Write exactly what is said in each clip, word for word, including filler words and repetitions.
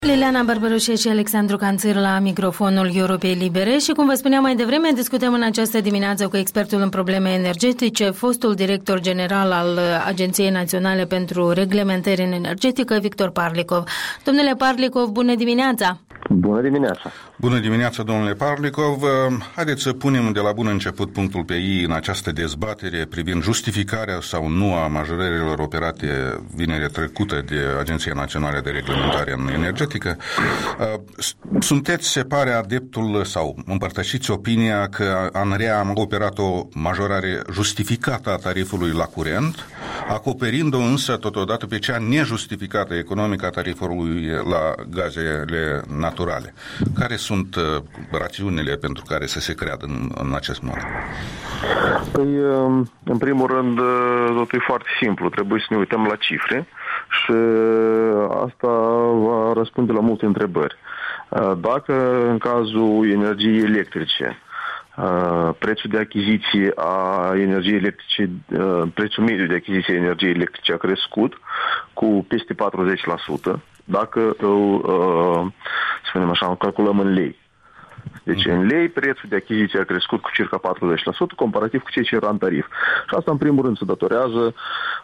Liliana Barbaroșe și Alexandru Canțir la microfonul Europei Libere și, cum vă spuneam mai devreme, discutăm în această dimineață cu expertul în probleme energetice, fostul director general al Agenției Naționale pentru Reglementare în Energetică, Victor Parlikov. Domnule Parlikov, bună dimineața! Bună dimineața! Bună dimineața, domnule Parlikov! Haideți să punem de la bun început punctul pe I în această dezbatere privind justificarea sau nu a majorărilor operate vinerea trecută de Agenția Națională de Reglementare în Energetică. Sunteți, se pare, adeptul sau împărtășiți opinia că ANRE a operat o majorare justificată a tarifului la curent, acoperind-o însă totodată pe cea nejustificată economică a tarifului la gazele naturale. Care sunt rațiunile pentru care să se creadă în, în acest mod? Păi, în primul rând, totul e foarte simplu. Trebuie să ne uităm la cifre și asta va răspunde la multe întrebări. Dacă în cazul energiei electrice, prețul de achiziție a energiei electrice, prețul mediu de achiziție a energiei electrice a crescut cu peste patruzeci la sută, dacă îl, spunem așa, calculăm în lei. Deci în lei prețul de achiziție a crescut cu circa patruzeci la sută comparativ cu ceea ce era în tarif. Și asta în primul rând se datorează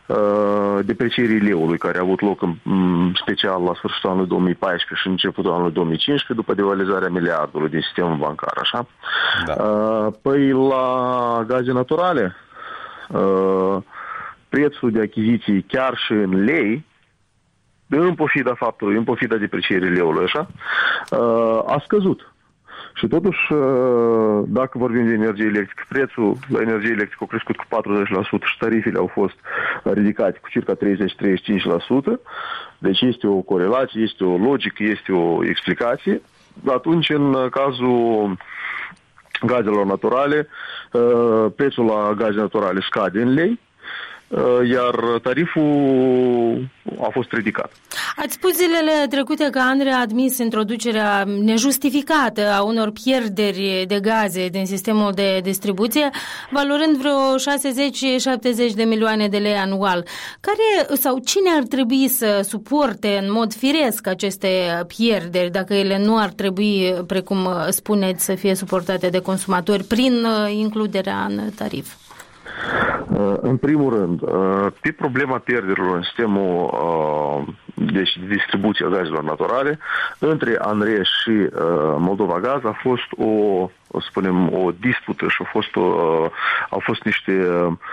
uh, deprecierii leului care a avut loc în, special la sfârșitul anului două mii paisprezece și începutul anului două mii cincisprezece după devaluarea miliardului din sistemul bancar, așa? Da. Uh, păi la gaze naturale uh, prețul de achiziție chiar și în lei, în pofida faptului, în pofida deprecierii leului, așa, uh, a scăzut. Și totuși, dacă vorbim de energie electrică, prețul la energie electrică a crescut cu patruzeci la sută și tarifele au fost ridicate cu circa treizeci la treizeci și cinci la sută. Deci este o corelație, este o logică, este o explicație. Atunci, în cazul gazelor naturale, prețul la gaze naturale scade în lei, iar tariful a fost ridicat. Ați spus zilele trecute că ANRE a admis introducerea nejustificată a unor pierderi de gaze din sistemul de distribuție, valorând vreo șaizeci șaptezeci de milioane de lei anual. Care sau cine ar trebui să suporte în mod firesc aceste pierderi, dacă ele nu ar trebui, precum spuneți, să fie suportate de consumatori prin includerea în tarif? În primul rând, pe problema pierderilor în sistemul deci distribuție a gazelor naturale, între ANRE și Moldova Gaz a fost o, spunem, o dispută și au fost, o, au fost niște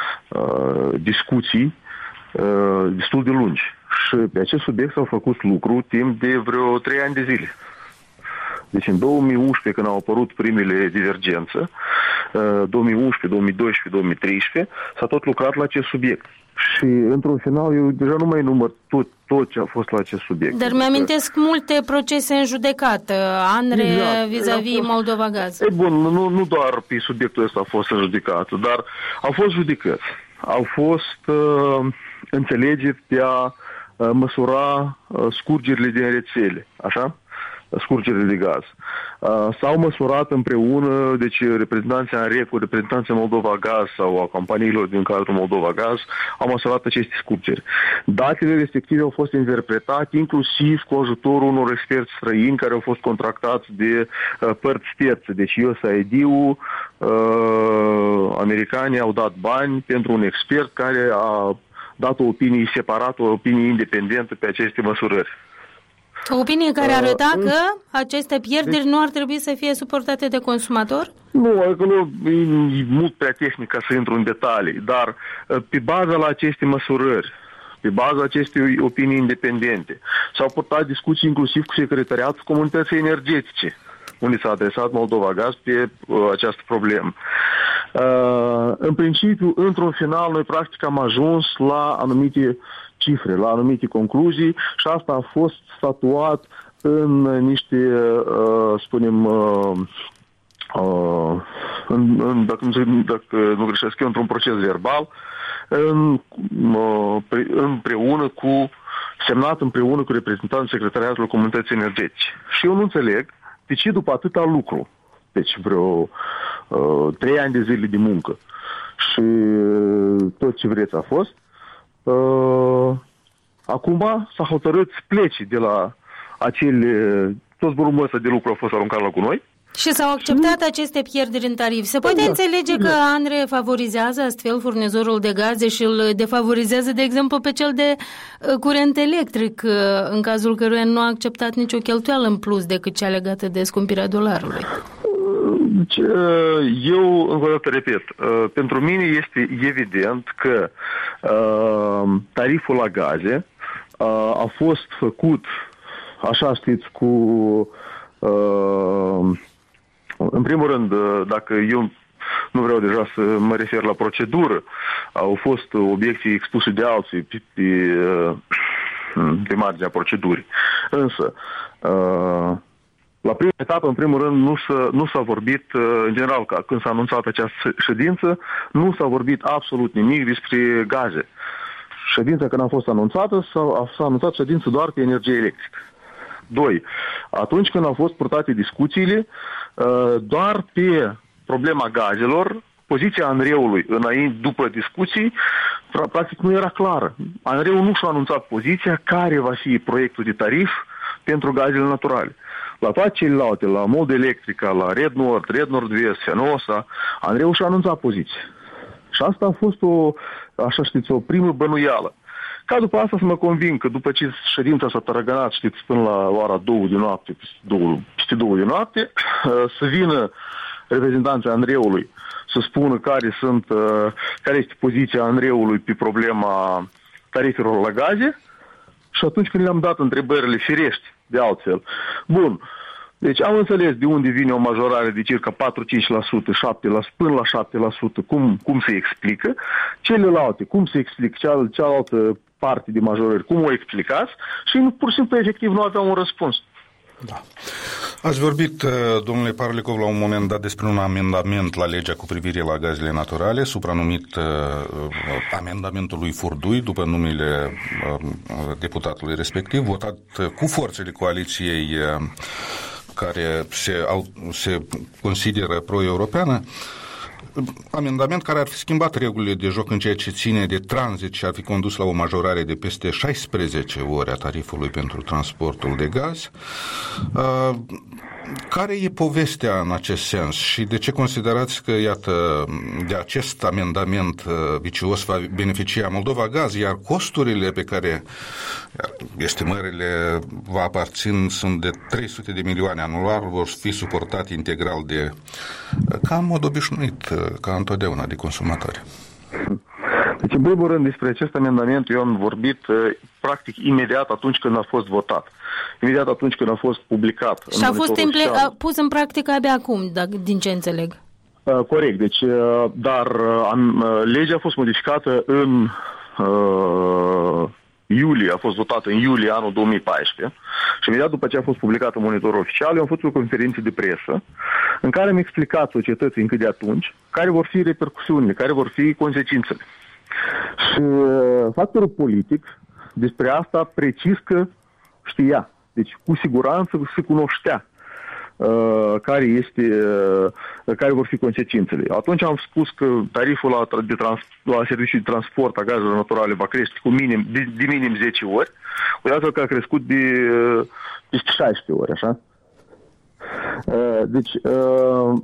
discuții destul de lungi. Și pe acest subiect s-au făcut lucru timp de vreo trei ani de zile. Deci în două mii unsprezece, când au apărut primele divergențe, două mii unsprezece, două mii doisprezece, două mii treisprezece, s-a tot lucrat la acest subiect. Și într-un final, eu deja nu mai număr tot, tot ce a fost la acest subiect. Dar mi-amintesc multe procese în judecată, ANRE exact. vis-a-vis fost, Moldova Gaz. E bun, nu, nu doar pe subiectul ăsta a fost în judecată, dar au fost judecăți. Au fost uh, înțelegeri de a uh, măsura uh, scurgerile din rețele, așa? Scurgerile de gaz. S-au măsurat împreună, deci reprezentanții ANRE cu reprezentanții Moldova Gaz sau a companiilor din cadrul Moldova Gaz au măsurat aceste scurgeri. Datele respective au fost interpretate inclusiv cu ajutorul unor experți străini care au fost contractați de uh, părți terțe. Deci U S A I D-ul, uh, americanii au dat bani pentru un expert care a dat o opinie separată, o opinie independentă pe aceste măsurări. O opinie care arăta uh, că aceste pierderi deci, nu ar trebui să fie suportate de consumator? Nu, acolo e mult prea tehnic ca să intru în detalii, dar pe baza la aceste măsurări, pe baza acestei opinii independente, s-au purtat discuții inclusiv cu Secretariatul Comunității Energetice, unde s-a adresat Moldova Gaz pe uh, această problemă. Uh, în principiu, într-un final, noi practic am ajuns la anumite cifre, la anumite concluzii și asta a fost statuat în niște, uh, spunem, uh, uh, în, în, dacă, nu, dacă nu greșesc eu, într-un proces verbal, în, uh, pre, împreună cu, semnat împreună cu reprezentantul Secretariatului Comunității Energetice. Și eu nu înțeleg de ce după atâta lucru, deci vreo uh, trei ani de zile de muncă și tot ce vreți a fost, uh, acum s-a hotărât să plece de la acele, toți volumul ăsta de lucru a fost aruncat la gunoi. Și s-au acceptat aceste pierderi în tarif. Se poate da, înțelege da. că ANRE favorizează astfel furnizorul de gaze și îl defavorizează, de exemplu, pe cel de curent electric, în cazul căruia nu a acceptat nicio cheltuială în plus decât cea legată de scumpirea dolarului. Eu, încă o dată repet, pentru mine este evident că tariful la gaze a fost făcut, așa știți, cu... În primul rând, dacă eu nu vreau deja să mă refer la procedură, au fost obiecții expuse de alții pe, pe, pe marginea procedurii. Însă, la prima etapă, în primul rând, nu s-a, nu s-a vorbit, în general, când s-a anunțat această ședință, nu s-a vorbit absolut nimic despre gaze. Ședința, când a fost anunțată, s-a, s-a anunțat ședință doar pe energie electrică. Doi, atunci când au fost purtate discuțiile, doar pe problema gazelor, poziția ANRE-ului înainte, după discuții, practic nu era clară. ANRE-ul nu și-a anunțat poziția care va fi proiectul de tarif pentru gazele naturale. La toate celelalte, la Mod Electrica, la Red Nord, Red Nord-Vest, Fenosa, ANRE-ul și-a anunțat poziția. Și asta a fost o, așa știți, o primă bănuială. Ca după asta să mă convin că după ce ședința s-a tărăgănat, știți, până la ora două de noapte, peste două de noapte, să vină reprezentanții ANRE-ului să spună care sunt, care este poziția ANRE-ului pe problema tarifelor la gaze și atunci când le-am dat întrebările firești de altfel. Bun, deci am înțeles de unde vine o majorare de circa patru-cinci la sută, șapte la sută, până la șapte la sută, cum, cum se explică. Celelalte, cum se explică, ceal, cealaltă parte de majorări, cum o explicați și pur și simplu, efectiv, nu aveam un răspuns. Da. Ați vorbit, domnule Parlikov, la un moment dat despre un amendament la legea cu privire la gazele naturale, supranumit uh, amendamentul lui Furdui, după numele uh, deputatului respectiv, votat cu forțele coaliției uh, care se, au, se consideră pro-europeană, amendament care ar fi schimbat regulile de joc în ceea ce ține de tranzit și ar fi condus la o majorare de peste șaisprezece ore a tarifului pentru transportul de gaz. Care e povestea în acest sens și de ce considerați că, iată, de acest amendament vicios va beneficia Moldova Gaz, iar costurile pe care estimările vă aparțin sunt de trei sute de milioane anual, vor fi suportate integral de, ca în mod obișnuit, ca întotdeauna, de consumatori? Deci, în primul rând, despre acest amendament eu am vorbit practic imediat atunci când a fost votat. Imediat atunci când a fost publicat. Și a fost imple- a pus în practică abia acum, din ce înțeleg. Uh, corect, deci, uh, dar uh, legea a fost modificată în uh, iulie, a fost votată în iulie anul două mii paisprezece și imediat după ce a fost publicată în monitorul oficial, eu am făcut o conferință de presă în care am explicat societății încă de atunci care vor fi repercusiunile, care vor fi consecințele. Și uh, factorul politic despre asta precis că știa. Deci cu siguranță se cunoștea uh, care, este, uh, care vor fi consecințele. Atunci am spus că tariful la, de trans, la serviciul de transport a gazelor naturale va crește cu minim, de, de minim zece ori. Uitați-vă că a crescut de uh, peste șaisprezece ori, așa? Uh, deci uh,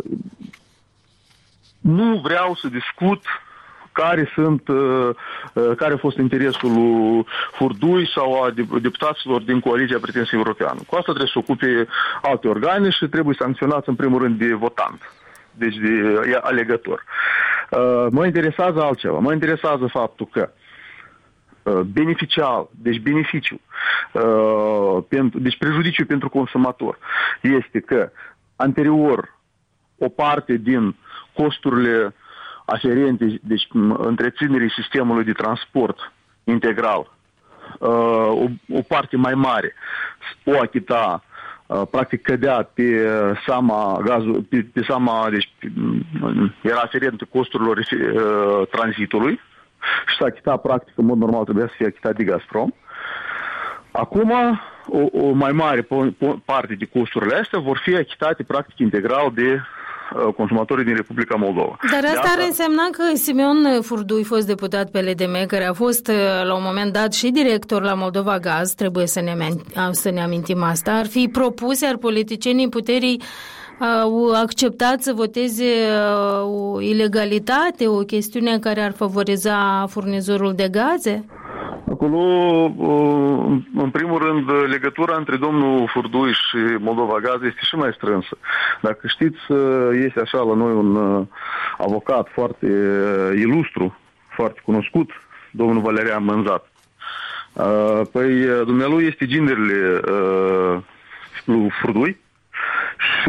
nu vreau să discut care sunt, care a fost interesul lui Furdui sau a deputaților din Coaliția Prietenilor Europeană. Cu asta trebuie să ocupe alte organe și trebuie sancționați în primul rând de votant, deci de alegător. Mă interesează altceva. Mă interesează faptul că beneficial, deci beneficiu, deci prejudiciu pentru consumator este că anterior o parte din costurile aferente, deci întreținerii sistemului de transport integral, o, o parte mai mare o achita, practic cădea pe seama gazul, pe, pe seama, deci era aferentă costurilor tranzitului și s-a achitat, practic, în mod normal trebuia să fie achitat de Gazprom. Acum, o, o mai mare parte de costurile astea vor fi achitate, practic, integral de consumatorii din Republica Moldova. Dar asta, asta ar însemna că Simeon Furdui, fost deputat P L D M, care a fost la un moment dat și director la Moldova Gaz, trebuie să ne, să ne amintim asta, ar fi propus, iar politicienii puterii au acceptat să voteze o ilegalitate, o chestiune care ar favoriza furnizorul de gaze? Acolo, în primul rând, legătura între domnul Furdui și Moldova Gaz este și mai strânsă. Dacă știți, este așa la noi un avocat foarte ilustru, foarte cunoscut, domnul Valerian Mânzat. Păi, dumnealui este ginderile lui Furdui și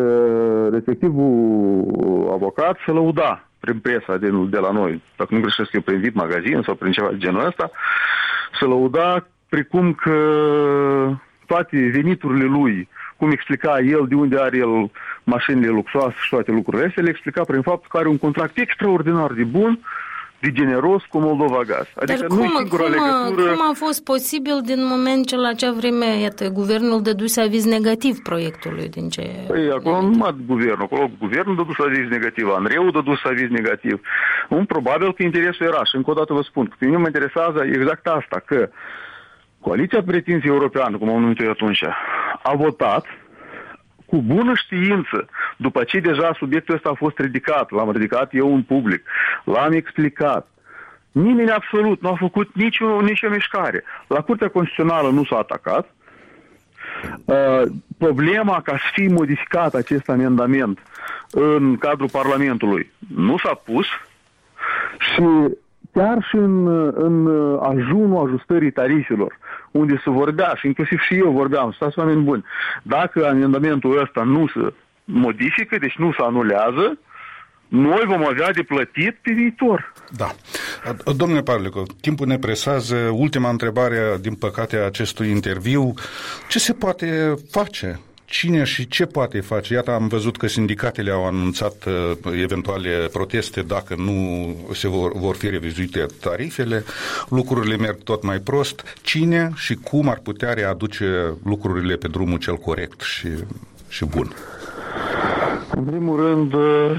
respectivul avocat se lăuda prin presa de, de la noi, dacă nu greșesc eu, prin V I P Magazin sau prin ceva de genul ăsta, se lăuda precum că toate veniturile lui, cum explica el, de unde are el mașinile luxoase și toate lucrurile astea, le explica prin faptul că are un contract extraordinar de bun, de generos cu Moldova Gaz. Adică Dar cum, cum, legătură... cum a fost posibil din moment ce la acea vreme, iată, guvernul dăduse aviz negativ proiectului, din ce... Păi, acolo nu numai guvernul, acolo guvernul dăduse aviz negativ, Andreu dăduse aviz negativ. Un, probabil că interesul era, și încă o dată vă spun, că pe mine mă interesează exact asta, că Coaliția Pretinție Europeană, cum am numit-o atunci, a votat cu bună știință, după ce deja subiectul ăsta a fost ridicat, l-am ridicat eu în public, l-am explicat, nimeni absolut nu a făcut nicio, nicio mișcare. La Curtea Constituțională nu s-a atacat. Uh, problema ca să fie modificat acest amendament în cadrul Parlamentului nu s-a pus și chiar și în, în ajunul ajustării tarifelor, unde se vorbea, și inclusiv și eu vorbeam, stați oameni buni, dacă amendamentul ăsta nu se modifică, deci nu se anulează, noi vom avea de plătit pe viitor. Da. Domnule Parlico, timpul ne presează. Ultima întrebare, din păcate, a acestui interviu. Ce se poate face? Cine și ce poate face? Iată, am văzut că sindicatele au anunțat uh, eventuale proteste dacă nu se vor, vor fi revizuite tarifele. Lucrurile merg tot mai prost. Cine și cum ar putea readuce lucrurile pe drumul cel corect și, și bun? În primul rând,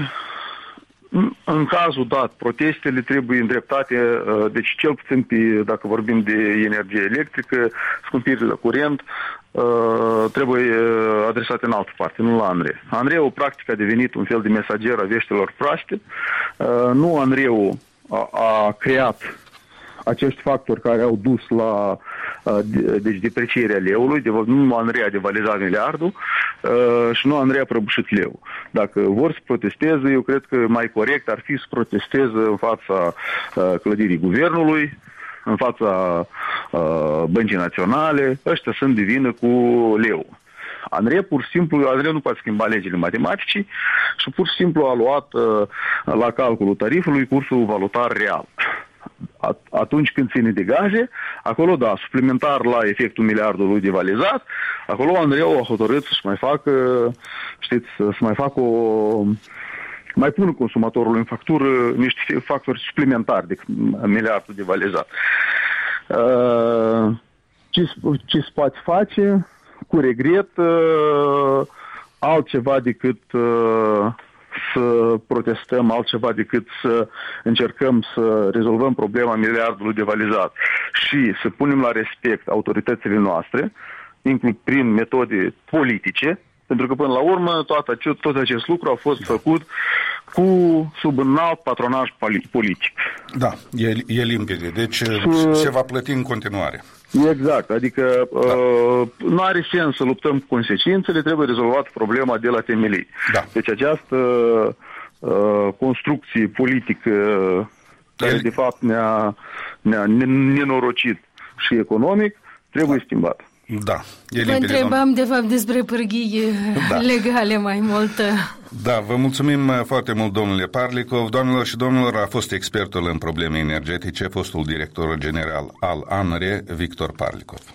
în cazul dat, protestele trebuie îndreptate, deci cel puțin pe, dacă vorbim de energie electrică, scumpirile la curent, trebuie adresate în altă parte, nu la Andrei. Andreu, practic, a devenit un fel de mesager a veștilor proaste. Nu Andreu a, a creat acești factori care au dus la deci deprecierea leului, de, nu Andrei a devalizat miliardul și nu Andrei a prăbușit leu. Dacă vor să protesteze, eu cred că mai corect ar fi să protesteze în fața clădirii guvernului, în fața Băncii Naționale. Ăștia sunt de vină cu leu. Andrei pur și simplu, Andrei nu poate schimba legile matematicii și pur și simplu a luat la calculul tarifului cursul valutar real. Atunci când ține de gaze, acolo, da, suplimentar la efectul miliardului devalizat, acolo Andreu a hotărât să-și mai facă, știți, să mai facă o... mai pună consumatorului în factură niște factori suplimentari de miliardul devalizat. Ce, ce se poate face? Cu regret, altceva decât să protestăm, altceva decât să încercăm să rezolvăm problema miliardului devalizat și să punem la respect autoritățile noastre, inclusiv prin metode politice, pentru că până la urmă tot acest, tot acest lucru a fost făcut cu sub înalt patronaj politic. Da, e, e limpede. Deci și se va plăti în continuare. Exact, adică da. uh, nu are sens să luptăm cu consecințele, trebuie rezolvat problema de la temelii. Da. Deci această uh, construcție politică care El... de fapt ne-a, ne-a nenorocit și economic trebuie schimbată. Da. Vă întrebam de fapt despre pârghii da. legale mai mult. Da, vă mulțumim foarte mult, domnule Parlicov. Doamnelor și domnilor, a fost expertul în probleme energetice, fostul director general al ANRE, Victor Parlicov.